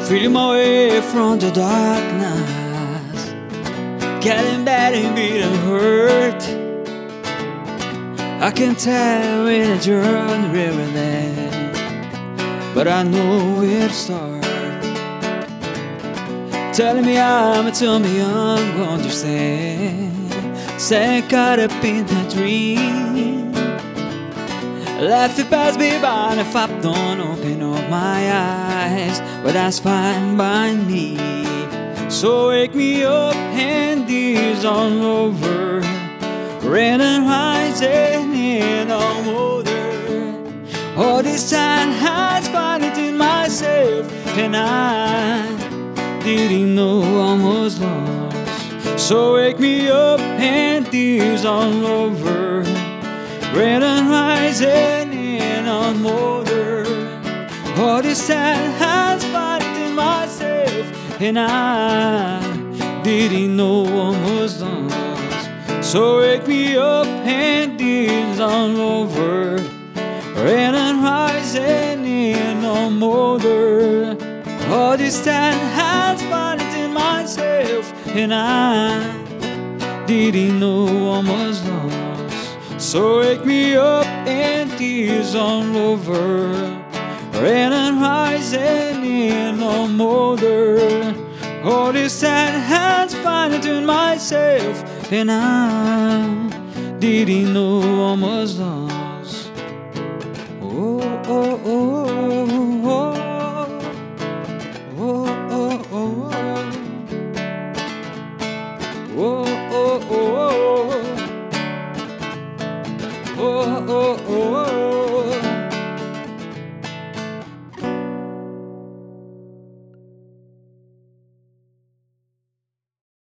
feeling my way from the darkness, getting bad and beating hurt. I can tell when I journey really late, but I know where to start. Telling me I'm too young to understand, say caught up in a dream. Left it pass me by if I don't open up my eyes, but that's fine by me. So wake me up and it's all over, rain and rising in all modern. All this time has found it in myself, and I didn't know I was lost. So wake me up and it's all over, rain and rising in a motor. All this time has found it in myself, and I didn't know I was lost. So wake me up and it's all over, rain and rising in a motor. All this time has found it in myself, and I didn't know I was lost. So wake me up and it's all over, rain and rising in no motor. All this time has found it in myself, and I didn't know I was lost. Oh, oh, oh, oh, oh, oh, oh, oh, oh, oh, oh. Oh, oh, oh, oh.